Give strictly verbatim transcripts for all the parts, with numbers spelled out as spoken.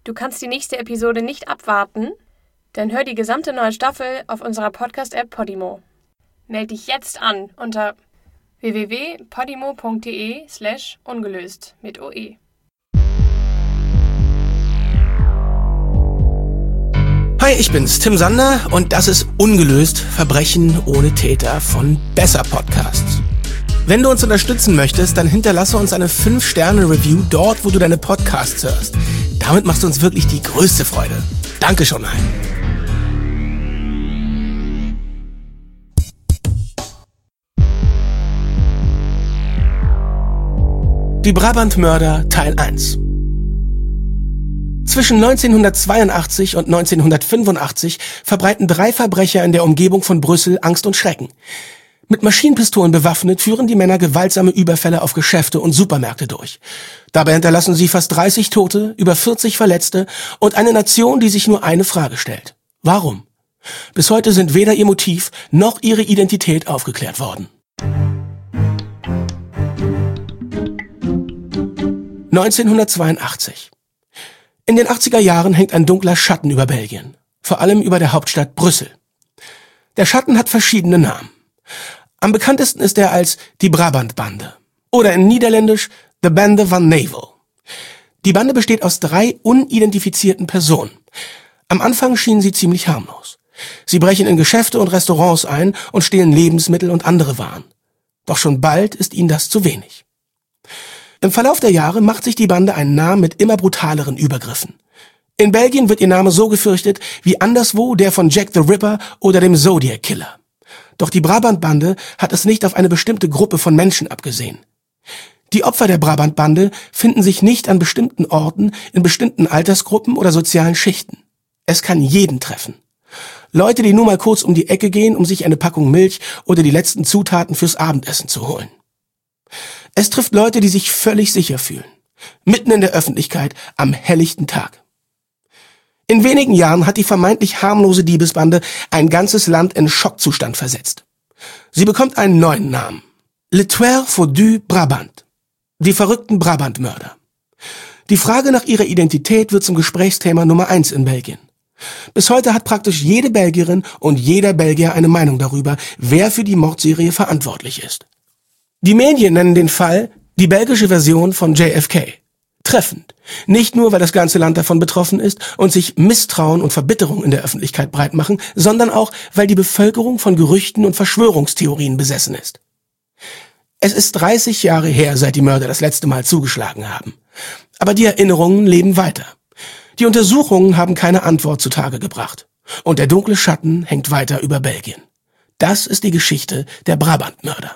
Du kannst die nächste Episode nicht abwarten? Dann hör die gesamte neue Staffel auf unserer Podcast-App Podimo. Meld dich jetzt an unter w w w punkt podimo punkt de slash ungelöst mit O E. Hi, ich bin's, Tim Sander, und das ist Ungelöst, Verbrechen ohne Täter von Besser Podcasts. Wenn du uns unterstützen möchtest, dann hinterlasse uns eine fünf Sterne Review dort, wo du deine Podcasts hörst. Damit machst du uns wirklich die größte Freude. Danke schon mal. Die Brabant-Mörder Teil eins. Zwischen neunzehnhundertzweiundachtzig und neunzehnhundertfünfundachtzig verbreiten drei Verbrecher in der Umgebung von Brüssel Angst und Schrecken. Mit Maschinenpistolen bewaffnet führen die Männer gewaltsame Überfälle auf Geschäfte und Supermärkte durch. Dabei hinterlassen sie fast dreißig Tote, über vierzig Verletzte und eine Nation, die sich nur eine Frage stellt. Warum? Bis heute sind weder ihr Motiv noch ihre Identität aufgeklärt worden. neunzehnhundertzweiundachtzig. In den achtziger Jahren hängt ein dunkler Schatten über Belgien, vor allem über der Hauptstadt Brüssel. Der Schatten hat verschiedene Namen. Am bekanntesten ist er als die Brabant-Bande oder in Niederländisch The Bende van Navel. Die Bande besteht aus drei unidentifizierten Personen. Am Anfang schienen sie ziemlich harmlos. Sie brechen in Geschäfte und Restaurants ein und stehlen Lebensmittel und andere Waren. Doch schon bald ist ihnen das zu wenig. Im Verlauf der Jahre macht sich die Bande einen Namen mit immer brutaleren Übergriffen. In Belgien wird ihr Name so gefürchtet wie anderswo der von Jack the Ripper oder dem Zodiac Killer. Doch die Brabant-Bande hat es nicht auf eine bestimmte Gruppe von Menschen abgesehen. Die Opfer der Brabant-Bande finden sich nicht an bestimmten Orten, in bestimmten Altersgruppen oder sozialen Schichten. Es kann jeden treffen. Leute, die nur mal kurz um die Ecke gehen, um sich eine Packung Milch oder die letzten Zutaten fürs Abendessen zu holen. Es trifft Leute, die sich völlig sicher fühlen. Mitten in der Öffentlichkeit, am helllichten Tag. In wenigen Jahren hat die vermeintlich harmlose Diebesbande ein ganzes Land in Schockzustand versetzt. Sie bekommt einen neuen Namen. Les Tueurs Fodus Brabant. Die verrückten Brabant-Mörder. Die Frage nach ihrer Identität wird zum Gesprächsthema Nummer eins in Belgien. Bis heute hat praktisch jede Belgierin und jeder Belgier eine Meinung darüber, wer für die Mordserie verantwortlich ist. Die Medien nennen den Fall die belgische Version von J F K. Treffend. Nicht nur, weil das ganze Land davon betroffen ist und sich Misstrauen und Verbitterung in der Öffentlichkeit breit machen, sondern auch, weil die Bevölkerung von Gerüchten und Verschwörungstheorien besessen ist. Es ist dreißig Jahre her, seit die Mörder das letzte Mal zugeschlagen haben. Aber die Erinnerungen leben weiter. Die Untersuchungen haben keine Antwort zutage gebracht. Und der dunkle Schatten hängt weiter über Belgien. Das ist die Geschichte der Brabant-Mörder.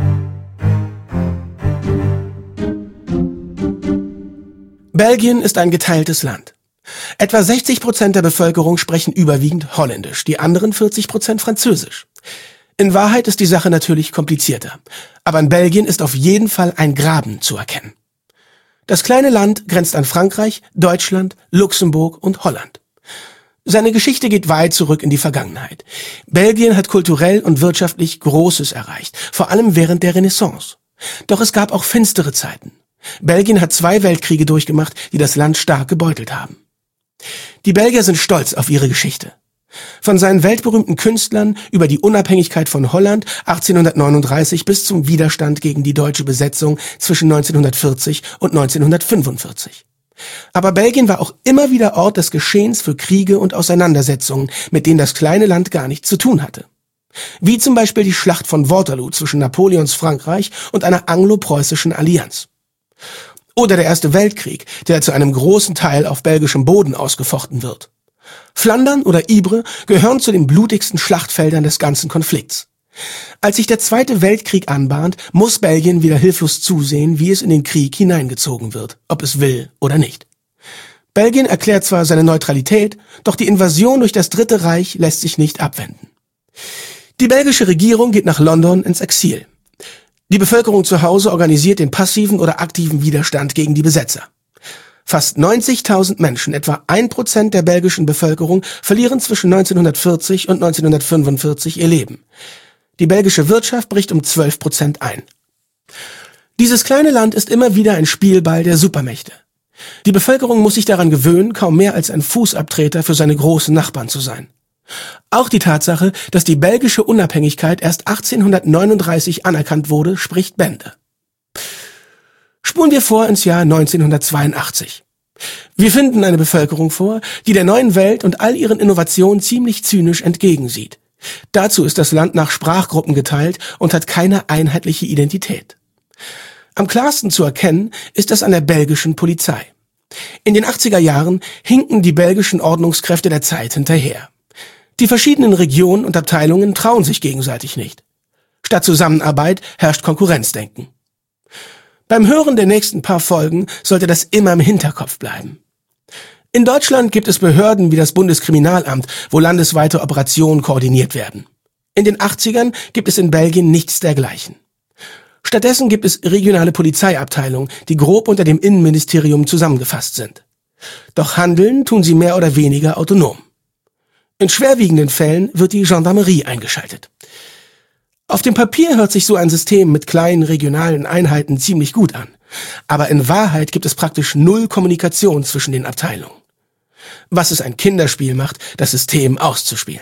Belgien ist ein geteiltes Land. Etwa sechzig Prozent der Bevölkerung sprechen überwiegend Holländisch, die anderen vierzig Prozent Französisch. In Wahrheit ist die Sache natürlich komplizierter. Aber in Belgien ist auf jeden Fall ein Graben zu erkennen. Das kleine Land grenzt an Frankreich, Deutschland, Luxemburg und Holland. Seine Geschichte geht weit zurück in die Vergangenheit. Belgien hat kulturell und wirtschaftlich Großes erreicht, vor allem während der Renaissance. Doch es gab auch finstere Zeiten. Belgien hat zwei Weltkriege durchgemacht, die das Land stark gebeutelt haben. Die Belgier sind stolz auf ihre Geschichte. Von seinen weltberühmten Künstlern über die Unabhängigkeit von Holland achtzehnhundertneununddreißig bis zum Widerstand gegen die deutsche Besetzung zwischen neunzehnhundertvierzig und neunzehnhundertfünfundvierzig. Aber Belgien war auch immer wieder Ort des Geschehens für Kriege und Auseinandersetzungen, mit denen das kleine Land gar nichts zu tun hatte. Wie zum Beispiel die Schlacht von Waterloo zwischen Napoleons Frankreich und einer anglo-preußischen Allianz. Oder der Erste Weltkrieg, der zu einem großen Teil auf belgischem Boden ausgefochten wird. Flandern oder Ypres gehören zu den blutigsten Schlachtfeldern des ganzen Konflikts. Als sich der Zweite Weltkrieg anbahnt, muss Belgien wieder hilflos zusehen, wie es in den Krieg hineingezogen wird, ob es will oder nicht. Belgien erklärt zwar seine Neutralität, doch die Invasion durch das Dritte Reich lässt sich nicht abwenden. Die belgische Regierung geht nach London ins Exil. Die Bevölkerung zu Hause organisiert den passiven oder aktiven Widerstand gegen die Besetzer. Fast neunzigtausend Menschen, etwa ein Prozent der belgischen Bevölkerung, verlieren zwischen neunzehnhundertvierzig und neunzehnhundertfünfundvierzig ihr Leben. Die belgische Wirtschaft bricht um zwölf Prozent ein. Dieses kleine Land ist immer wieder ein Spielball der Supermächte. Die Bevölkerung muss sich daran gewöhnen, kaum mehr als ein Fußabtreter für seine großen Nachbarn zu sein. Auch die Tatsache, dass die belgische Unabhängigkeit erst achtzehnhundertneununddreißig anerkannt wurde, spricht Bände. Spulen wir vor ins Jahr neunzehnhundertzweiundachtzig. Wir finden eine Bevölkerung vor, die der neuen Welt und all ihren Innovationen ziemlich zynisch entgegensieht. Dazu ist das Land nach Sprachgruppen geteilt und hat keine einheitliche Identität. Am klarsten zu erkennen ist das an der belgischen Polizei. In den achtziger Jahren hinken die belgischen Ordnungskräfte der Zeit hinterher. Die verschiedenen Regionen und Abteilungen trauen sich gegenseitig nicht. Statt Zusammenarbeit herrscht Konkurrenzdenken. Beim Hören der nächsten paar Folgen sollte das immer im Hinterkopf bleiben. In Deutschland gibt es Behörden wie das Bundeskriminalamt, wo landesweite Operationen koordiniert werden. In den achtzigern gibt es in Belgien nichts dergleichen. Stattdessen gibt es regionale Polizeiabteilungen, die grob unter dem Innenministerium zusammengefasst sind. Doch handeln tun sie mehr oder weniger autonom. In schwerwiegenden Fällen wird die Gendarmerie eingeschaltet. Auf dem Papier hört sich so ein System mit kleinen regionalen Einheiten ziemlich gut an. Aber in Wahrheit gibt es praktisch null Kommunikation zwischen den Abteilungen. Was es ein Kinderspiel macht, das System auszuspielen.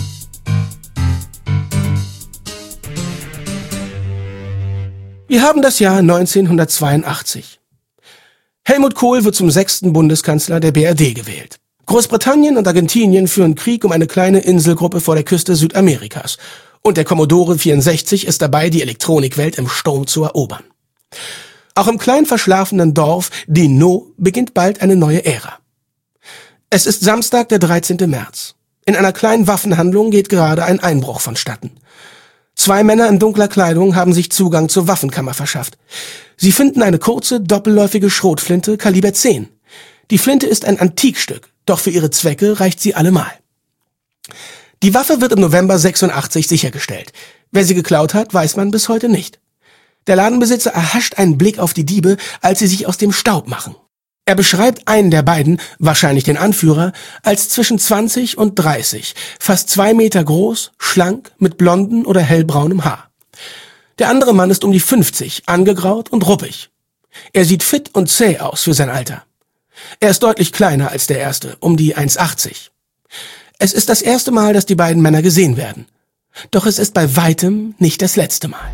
Wir haben das Jahr neunzehnhundertzweiundachtzig. Helmut Kohl wird zum sechsten Bundeskanzler der B R D gewählt. Großbritannien und Argentinien führen Krieg um eine kleine Inselgruppe vor der Küste Südamerikas. Und der Commodore vierundsechzig ist dabei, die Elektronikwelt im Sturm zu erobern. Auch im klein verschlafenen Dorf Dinot beginnt bald eine neue Ära. Es ist Samstag, der dreizehnte März. In einer kleinen Waffenhandlung geht gerade ein Einbruch vonstatten. Zwei Männer in dunkler Kleidung haben sich Zugang zur Waffenkammer verschafft. Sie finden eine kurze, doppelläufige Schrotflinte Kaliber zehn. Die Flinte ist ein Antikstück, doch für ihre Zwecke reicht sie allemal. Die Waffe wird im November sechsundachtzig sichergestellt. Wer sie geklaut hat, weiß man bis heute nicht. Der Ladenbesitzer erhascht einen Blick auf die Diebe, als sie sich aus dem Staub machen. Er beschreibt einen der beiden, wahrscheinlich den Anführer, als zwischen zwanzig und dreißig, fast zwei Meter groß, schlank, mit blonden oder hellbraunem Haar. Der andere Mann ist um die fünfzig, angegraut und ruppig. Er sieht fit und zäh aus für sein Alter. Er ist deutlich kleiner als der erste, um die eins Komma achtzig. Es ist das erste Mal, dass die beiden Männer gesehen werden. Doch es ist bei weitem nicht das letzte Mal.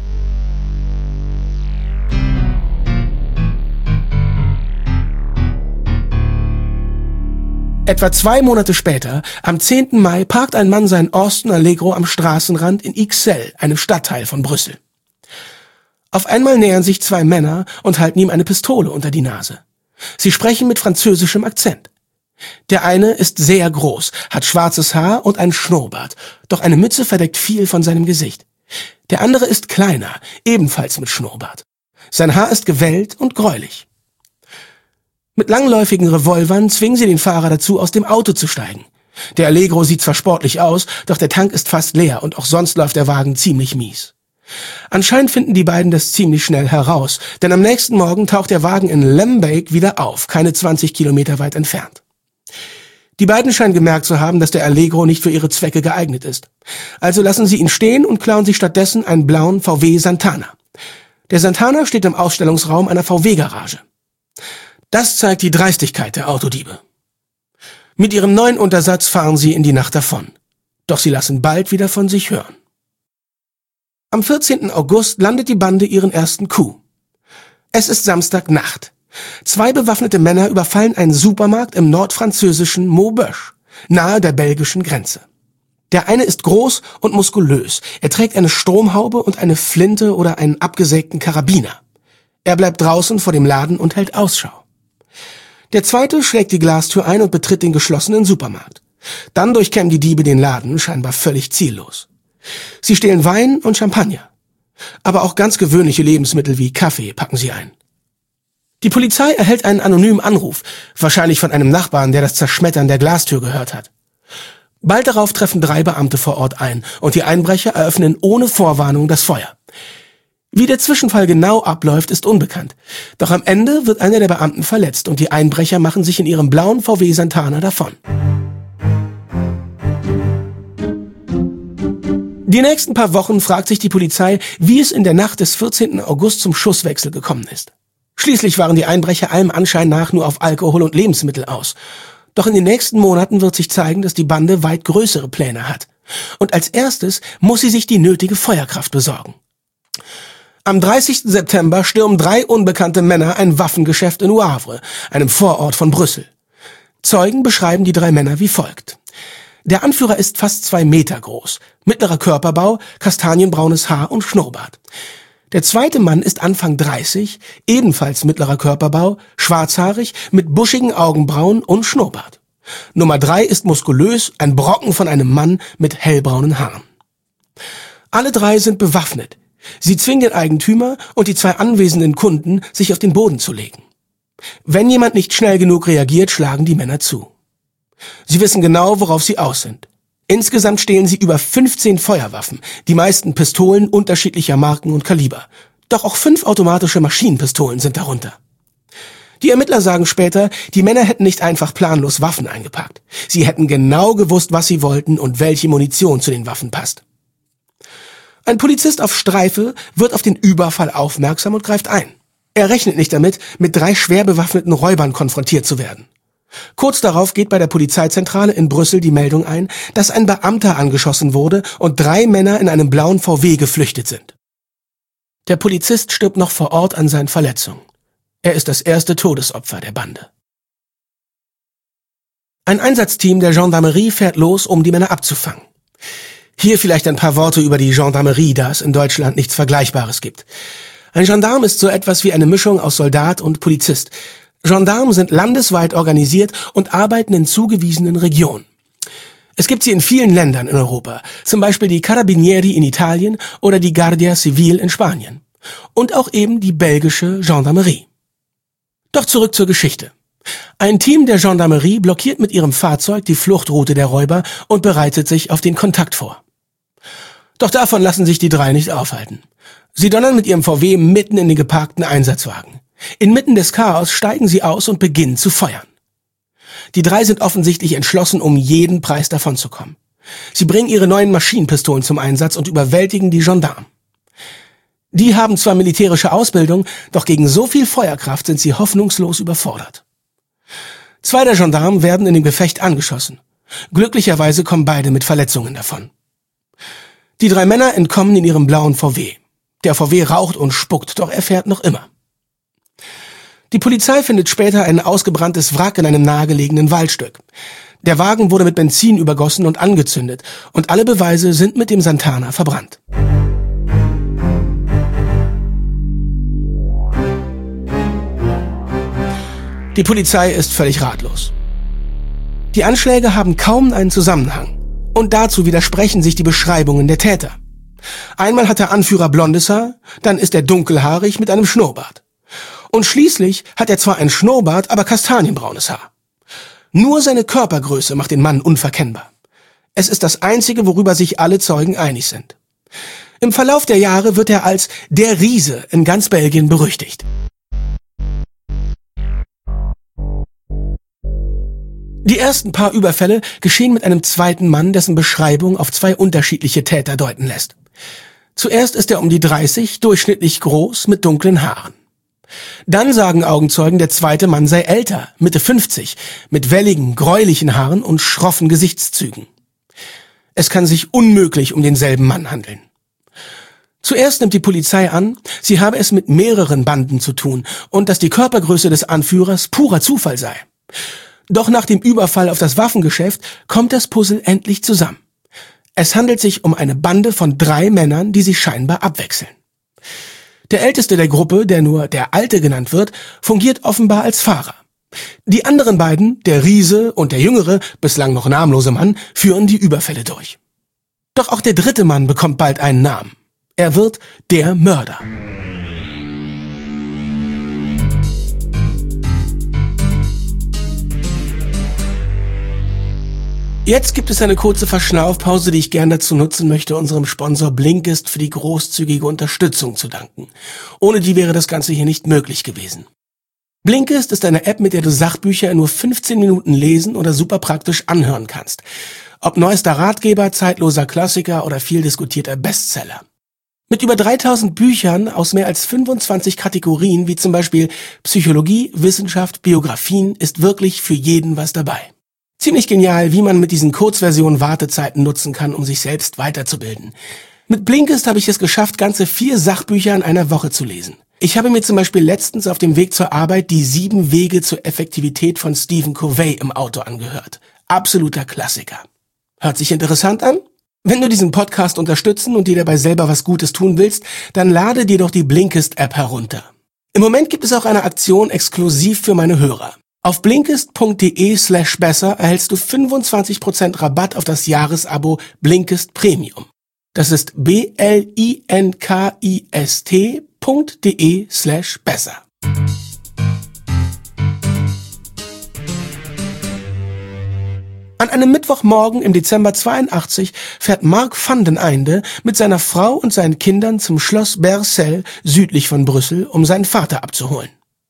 Etwa zwei Monate später, am zehnten Mai, parkt ein Mann sein Austin Allegro am Straßenrand in Ixelles, einem Stadtteil von Brüssel. Auf einmal nähern sich zwei Männer und halten ihm eine Pistole unter die Nase. Sie sprechen mit französischem Akzent. Der eine ist sehr groß, hat schwarzes Haar und einen Schnurrbart, doch eine Mütze verdeckt viel von seinem Gesicht. Der andere ist kleiner, ebenfalls mit Schnurrbart. Sein Haar ist gewellt und gräulich. Mit langläufigen Revolvern zwingen sie den Fahrer dazu, aus dem Auto zu steigen. Der Allegro sieht zwar sportlich aus, doch der Tank ist fast leer und auch sonst läuft der Wagen ziemlich mies. Anscheinend finden die beiden das ziemlich schnell heraus, denn am nächsten Morgen taucht der Wagen in Lembeek wieder auf, keine zwanzig Kilometer weit entfernt. Die beiden scheinen gemerkt zu haben, dass der Allegro nicht für ihre Zwecke geeignet ist. Also lassen sie ihn stehen und klauen sich stattdessen einen blauen V W Santana. Der Santana steht im Ausstellungsraum einer V W-Garage. Das zeigt die Dreistigkeit der Autodiebe. Mit ihrem neuen Untersatz fahren sie in die Nacht davon. Doch sie lassen bald wieder von sich hören. Am vierzehnten August landet die Bande ihren ersten Coup. Es ist Samstagnacht. Zwei bewaffnete Männer überfallen einen Supermarkt im nordfranzösischen Maubeuge, nahe der belgischen Grenze. Der eine ist groß und muskulös. Er trägt eine Stromhaube und eine Flinte oder einen abgesägten Karabiner. Er bleibt draußen vor dem Laden und hält Ausschau. Der zweite schlägt die Glastür ein und betritt den geschlossenen Supermarkt. Dann durchkämmen die Diebe den Laden, scheinbar völlig ziellos. Sie stehlen Wein und Champagner. Aber auch ganz gewöhnliche Lebensmittel wie Kaffee packen sie ein. Die Polizei erhält einen anonymen Anruf, wahrscheinlich von einem Nachbarn, der das Zerschmettern der Glastür gehört hat. Bald darauf treffen drei Beamte vor Ort ein und die Einbrecher eröffnen ohne Vorwarnung das Feuer. Wie der Zwischenfall genau abläuft, ist unbekannt. Doch am Ende wird einer der Beamten verletzt und die Einbrecher machen sich in ihrem blauen V W Santana davon. Die nächsten paar Wochen fragt sich die Polizei, wie es in der Nacht des vierzehnten August zum Schusswechsel gekommen ist. Schließlich waren die Einbrecher allem Anschein nach nur auf Alkohol und Lebensmittel aus. Doch in den nächsten Monaten wird sich zeigen, dass die Bande weit größere Pläne hat. Und als erstes muss sie sich die nötige Feuerkraft besorgen. Am dreißigsten September stürmen drei unbekannte Männer ein Waffengeschäft in Wavre, einem Vorort von Brüssel. Zeugen beschreiben die drei Männer wie folgt. Der Anführer ist fast zwei Meter groß, mittlerer Körperbau, kastanienbraunes Haar und Schnurrbart. Der zweite Mann ist Anfang dreißig, ebenfalls mittlerer Körperbau, schwarzhaarig, mit buschigen Augenbrauen und Schnurrbart. Nummer drei ist muskulös, ein Brocken von einem Mann mit hellbraunen Haaren. Alle drei sind bewaffnet. Sie zwingen den Eigentümer und die zwei anwesenden Kunden, sich auf den Boden zu legen. Wenn jemand nicht schnell genug reagiert, schlagen die Männer zu. Sie wissen genau, worauf sie aus sind. Insgesamt stehlen sie über fünfzehn Feuerwaffen, die meisten Pistolen unterschiedlicher Marken und Kaliber. Doch auch fünf automatische Maschinenpistolen sind darunter. Die Ermittler sagen später, die Männer hätten nicht einfach planlos Waffen eingepackt. Sie hätten genau gewusst, was sie wollten und welche Munition zu den Waffen passt. Ein Polizist auf Streife wird auf den Überfall aufmerksam und greift ein. Er rechnet nicht damit, mit drei schwer bewaffneten Räubern konfrontiert zu werden. Kurz darauf geht bei der Polizeizentrale in Brüssel die Meldung ein, dass ein Beamter angeschossen wurde und drei Männer in einem blauen V W geflüchtet sind. Der Polizist stirbt noch vor Ort an seinen Verletzungen. Er ist das erste Todesopfer der Bande. Ein Einsatzteam der Gendarmerie fährt los, um die Männer abzufangen. Hier vielleicht ein paar Worte über die Gendarmerie, da es in Deutschland nichts Vergleichbares gibt. Ein Gendarm ist so etwas wie eine Mischung aus Soldat und Polizist. Gendarmen sind landesweit organisiert und arbeiten in zugewiesenen Regionen. Es gibt sie in vielen Ländern in Europa, zum Beispiel die Carabinieri in Italien oder die Guardia Civil in Spanien. Und auch eben die belgische Gendarmerie. Doch zurück zur Geschichte. Ein Team der Gendarmerie blockiert mit ihrem Fahrzeug die Fluchtroute der Räuber und bereitet sich auf den Kontakt vor. Doch davon lassen sich die drei nicht aufhalten. Sie donnern mit ihrem V W mitten in den geparkten Einsatzwagen. Inmitten des Chaos steigen sie aus und beginnen zu feuern. Die drei sind offensichtlich entschlossen, um jeden Preis davonzukommen. Sie bringen ihre neuen Maschinenpistolen zum Einsatz und überwältigen die Gendarmen. Die haben zwar militärische Ausbildung, doch gegen so viel Feuerkraft sind sie hoffnungslos überfordert. Zwei der Gendarmen werden in dem Gefecht angeschossen. Glücklicherweise kommen beide mit Verletzungen davon. Die drei Männer entkommen in ihrem blauen V W. Der V W raucht und spuckt, doch er fährt noch immer. Die Polizei findet später ein ausgebranntes Wrack in einem nahegelegenen Waldstück. Der Wagen wurde mit Benzin übergossen und angezündet und alle Beweise sind mit dem Santana verbrannt. Die Polizei ist völlig ratlos. Die Anschläge haben kaum einen Zusammenhang und dazu widersprechen sich die Beschreibungen der Täter. Einmal hat der Anführer blondes Haar, dann ist er dunkelhaarig mit einem Schnurrbart. Und schließlich hat er zwar ein Schnurrbart, aber kastanienbraunes Haar. Nur seine Körpergröße macht den Mann unverkennbar. Es ist das Einzige, worüber sich alle Zeugen einig sind. Im Verlauf der Jahre wird er als der Riese in ganz Belgien berüchtigt. Die ersten paar Überfälle geschehen mit einem zweiten Mann, dessen Beschreibung auf zwei unterschiedliche Täter deuten lässt. Zuerst ist er um die dreißig, durchschnittlich groß, mit dunklen Haaren. Dann sagen Augenzeugen, der zweite Mann sei älter, Mitte fünfzig, mit welligen, gräulichen Haaren und schroffen Gesichtszügen. Es kann sich unmöglich um denselben Mann handeln. Zuerst nimmt die Polizei an, sie habe es mit mehreren Banden zu tun und dass die Körpergröße des Anführers purer Zufall sei. Doch nach dem Überfall auf das Waffengeschäft kommt das Puzzle endlich zusammen. Es handelt sich um eine Bande von drei Männern, die sich scheinbar abwechseln. Der älteste der Gruppe, der nur der Alte genannt wird, fungiert offenbar als Fahrer. Die anderen beiden, der Riese und der jüngere, bislang noch namenlose Mann, führen die Überfälle durch. Doch auch der dritte Mann bekommt bald einen Namen. Er wird der Mörder. Jetzt gibt es eine kurze Verschnaufpause, die ich gern dazu nutzen möchte, unserem Sponsor Blinkist für die großzügige Unterstützung zu danken. Ohne die wäre das Ganze hier nicht möglich gewesen. Blinkist ist eine App, mit der du Sachbücher in nur fünfzehn Minuten lesen oder super praktisch anhören kannst. Ob neuester Ratgeber, zeitloser Klassiker oder viel diskutierter Bestseller. Mit über dreitausend Büchern aus mehr als fünfundzwanzig Kategorien, wie zum Beispiel Psychologie, Wissenschaft, Biografien, ist wirklich für jeden was dabei. Ziemlich genial, wie man mit diesen Kurzversionen Wartezeiten nutzen kann, um sich selbst weiterzubilden. Mit Blinkist habe ich es geschafft, ganze vier Sachbücher in einer Woche zu lesen. Ich habe mir zum Beispiel letztens auf dem Weg zur Arbeit die sieben Wege zur Effektivität von Stephen Covey im Auto angehört. Absoluter Klassiker. Hört sich interessant an? Wenn du diesen Podcast unterstützen und dir dabei selber was Gutes tun willst, dann lade dir doch die Blinkist-App herunter. Im Moment gibt es auch eine Aktion exklusiv für meine Hörer. Auf blinkist.de slash besser erhältst du fünfundzwanzig Prozent Rabatt auf das Jahresabo Blinkist Premium. Das ist b-l-i-n-k-i-s-t.de slash besser. An einem Mittwochmorgen im Dezember zweiundachtzig fährt Mark van den Einde mit seiner Frau und seinen Kindern zum Schloss Bercel südlich von Brüssel, um seinen Vater abzuholen.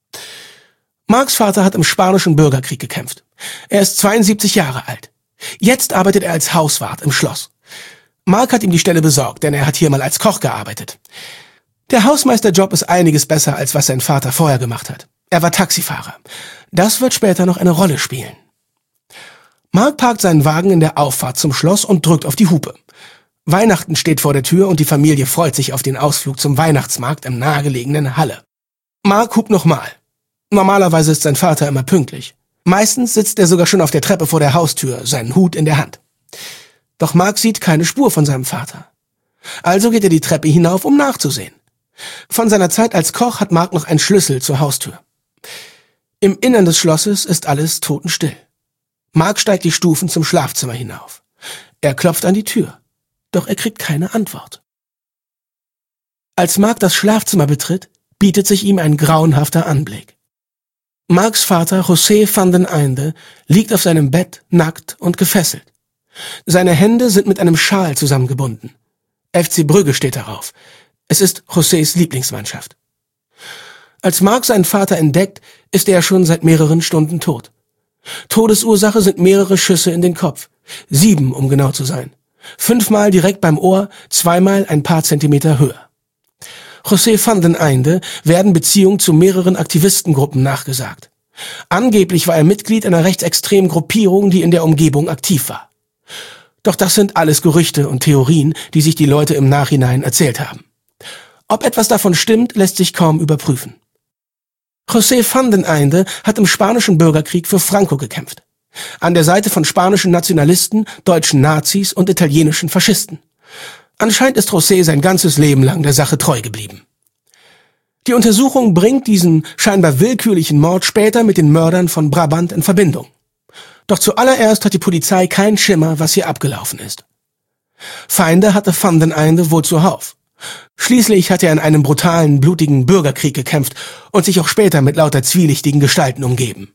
Marks Vater hat im Spanischen Bürgerkrieg gekämpft. Er ist zweiundsiebzig Jahre alt. Jetzt arbeitet er als Hauswart im Schloss. Mark hat ihm die Stelle besorgt, denn er hat hier mal als Koch gearbeitet. Der Hausmeisterjob ist einiges besser, als was sein Vater vorher gemacht hat. Er war Taxifahrer. Das wird später noch eine Rolle spielen. Mark parkt seinen Wagen in der Auffahrt zum Schloss und drückt auf die Hupe. Weihnachten steht vor der Tür und die Familie freut sich auf den Ausflug zum Weihnachtsmarkt im nahegelegenen Halle. Mark hupt nochmal. Normalerweise ist sein Vater immer pünktlich. Meistens sitzt er sogar schon auf der Treppe vor der Haustür, seinen Hut in der Hand. Doch Mark sieht keine Spur von seinem Vater. Also geht er die Treppe hinauf, um nachzusehen. Von seiner Zeit als Koch hat Mark noch einen Schlüssel zur Haustür. Im Innern des Schlosses ist alles totenstill. Mark steigt die Stufen zum Schlafzimmer hinauf. Er klopft an die Tür, doch er kriegt keine Antwort. Als Mark das Schlafzimmer betritt, bietet sich ihm ein grauenhafter Anblick. Marks Vater, José van den Einde, liegt auf seinem Bett, nackt und gefesselt. Seine Hände sind mit einem Schal zusammengebunden. F C Brügge steht darauf. Es ist Josés Lieblingsmannschaft. Als Mark seinen Vater entdeckt, ist er schon seit mehreren Stunden tot. Todesursache sind mehrere Schüsse in den Kopf. Sieben, um genau zu sein. Fünfmal direkt beim Ohr, zweimal ein paar Zentimeter höher. José van den Einde werden Beziehungen zu mehreren Aktivistengruppen nachgesagt. Angeblich war er Mitglied einer rechtsextremen Gruppierung, die in der Umgebung aktiv war. Doch das sind alles Gerüchte und Theorien, die sich die Leute im Nachhinein erzählt haben. Ob etwas davon stimmt, lässt sich kaum überprüfen. José van den Einde hat im Spanischen Bürgerkrieg für Franco gekämpft. An der Seite von spanischen Nationalisten, deutschen Nazis und italienischen Faschisten. Anscheinend ist José sein ganzes Leben lang der Sache treu geblieben. Die Untersuchung bringt diesen scheinbar willkürlichen Mord später mit den Mördern von Brabant in Verbindung. Doch zuallererst hat die Polizei keinen Schimmer, was hier abgelaufen ist. Feinde hatte van den Einde wohl zuhauf. Schließlich hat er in einem brutalen, blutigen Bürgerkrieg gekämpft und sich auch später mit lauter zwielichtigen Gestalten umgeben.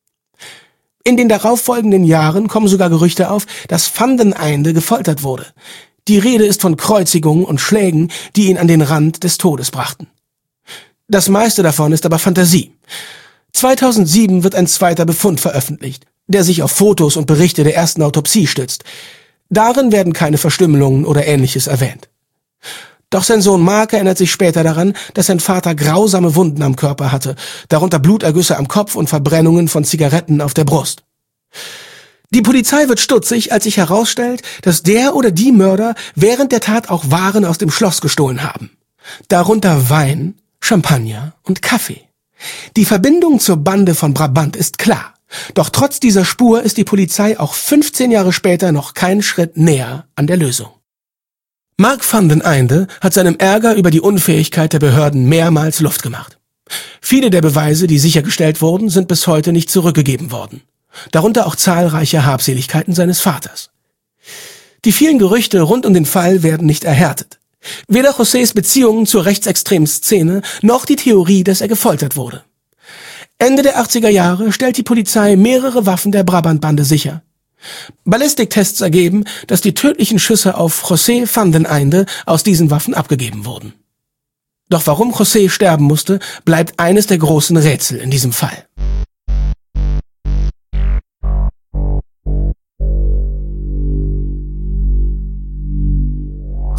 In den darauffolgenden Jahren kommen sogar Gerüchte auf, dass van den Einde gefoltert wurde. Die Rede ist von Kreuzigungen und Schlägen, die ihn an den Rand des Todes brachten. Das meiste davon ist aber Fantasie. zweitausendsieben wird ein zweiter Befund veröffentlicht, der sich auf Fotos und Berichte der ersten Autopsie stützt. Darin werden keine Verstümmelungen oder Ähnliches erwähnt. Doch sein Sohn Mark erinnert sich später daran, dass sein Vater grausame Wunden am Körper hatte, darunter Blutergüsse am Kopf und Verbrennungen von Zigaretten auf der Brust. Die Polizei wird stutzig, als sich herausstellt, dass der oder die Mörder während der Tat auch Waren aus dem Schloss gestohlen haben. Darunter Wein, Champagner und Kaffee. Die Verbindung zur Bande von Brabant ist klar. Doch trotz dieser Spur ist die Polizei auch fünfzehn Jahre später noch keinen Schritt näher an der Lösung. Mark van den Einde hat seinem Ärger über die Unfähigkeit der Behörden mehrmals Luft gemacht. Viele der Beweise, die sichergestellt wurden, sind bis heute nicht zurückgegeben worden. Darunter auch zahlreiche Habseligkeiten seines Vaters. Die vielen Gerüchte rund um den Fall werden nicht erhärtet. Weder Josés Beziehungen zur rechtsextremen Szene noch die Theorie, dass er gefoltert wurde. Ende der achtziger Jahre stellt die Polizei mehrere Waffen der Brabant-Bande sicher. Ballistiktests ergeben, dass die tödlichen Schüsse auf José van den Einde aus diesen Waffen abgegeben wurden. Doch warum José sterben musste, bleibt eines der großen Rätsel in diesem Fall.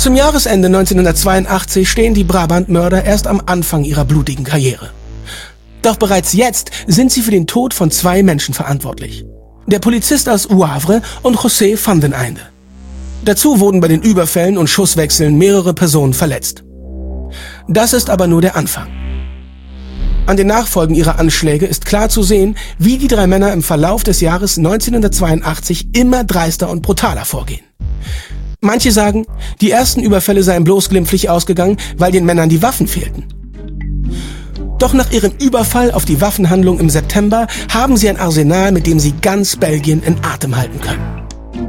Zum Jahresende neunzehnhundertzweiundachtzig stehen die Brabant-Mörder erst am Anfang ihrer blutigen Karriere. Doch bereits jetzt sind sie für den Tod von zwei Menschen verantwortlich. Der Polizist aus Wavre und José van den Einde. Dazu wurden bei den Überfällen und Schusswechseln mehrere Personen verletzt. Das ist aber nur der Anfang. An den Nachfolgen ihrer Anschläge ist klar zu sehen, wie die drei Männer im Verlauf des Jahres neunzehnhundertzweiundachtzig immer dreister und brutaler vorgehen. Manche sagen, die ersten Überfälle seien bloß glimpflich ausgegangen, weil den Männern die Waffen fehlten. Doch nach ihrem Überfall auf die Waffenhandlung im September haben sie ein Arsenal, mit dem sie ganz Belgien in Atem halten können.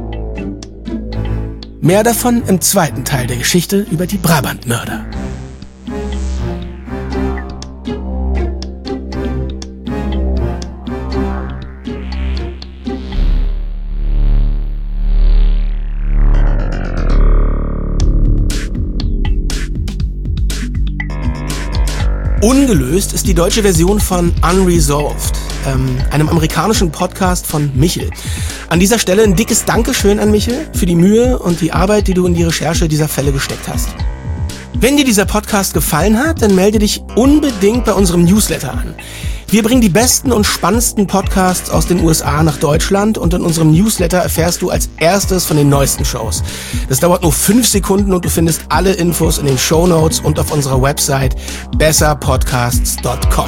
Mehr davon im zweiten Teil der Geschichte über die Brabant-Mörder. Ungelöst ist die deutsche Version von Unresolved, ähm, einem amerikanischen Podcast von Michel. An dieser Stelle ein dickes Dankeschön an Michel für die Mühe und die Arbeit, die du in die Recherche dieser Fälle gesteckt hast. Wenn dir dieser Podcast gefallen hat, dann melde dich unbedingt bei unserem Newsletter an. Wir bringen die besten und spannendsten Podcasts aus den U S A nach Deutschland und in unserem Newsletter erfährst du als erstes von den neuesten Shows. Das dauert nur fünf Sekunden und du findest alle Infos in den Shownotes und auf unserer Website besser podcasts punkt com.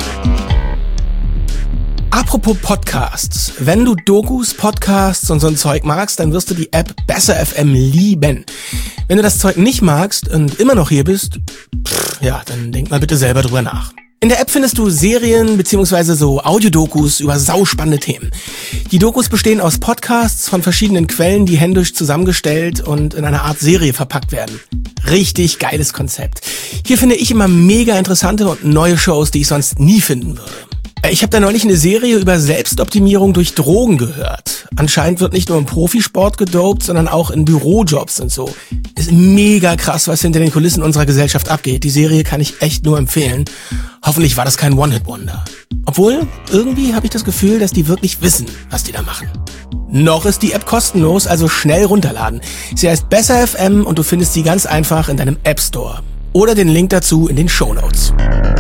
Apropos Podcasts, wenn du Dokus, Podcasts und so ein Zeug magst, dann wirst du die App Besser F M lieben. Wenn du das Zeug nicht magst und immer noch hier bist, pff, ja, dann denk mal bitte selber drüber nach. In der App findest du Serien bzw. so Audiodokus über sauspannende Themen. Die Dokus bestehen aus Podcasts von verschiedenen Quellen, die händisch zusammengestellt und in einer Art Serie verpackt werden. Richtig geiles Konzept. Hier finde ich immer mega interessante und neue Shows, die ich sonst nie finden würde. Ich habe da neulich eine Serie über Selbstoptimierung durch Drogen gehört. Anscheinend wird nicht nur im Profisport gedopt, sondern auch in Bürojobs und so. Ist mega krass, was hinter den Kulissen unserer Gesellschaft abgeht. Die Serie kann ich echt nur empfehlen. Hoffentlich war das kein One-Hit-Wonder. Obwohl, irgendwie habe ich das Gefühl, dass die wirklich wissen, was die da machen. Noch ist die App kostenlos, also schnell runterladen. Sie heißt Besser F M und du findest sie ganz einfach in deinem App Store. Oder den Link dazu in den Shownotes.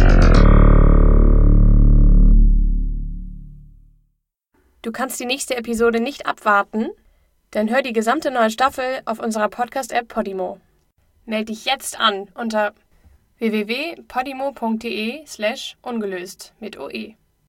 Du kannst die nächste Episode nicht abwarten? Dann hör die gesamte neue Staffel auf unserer Podcast-App Podimo. Meld dich jetzt an unter w w w punkt podimo punkt de slash ungelöst mit O E.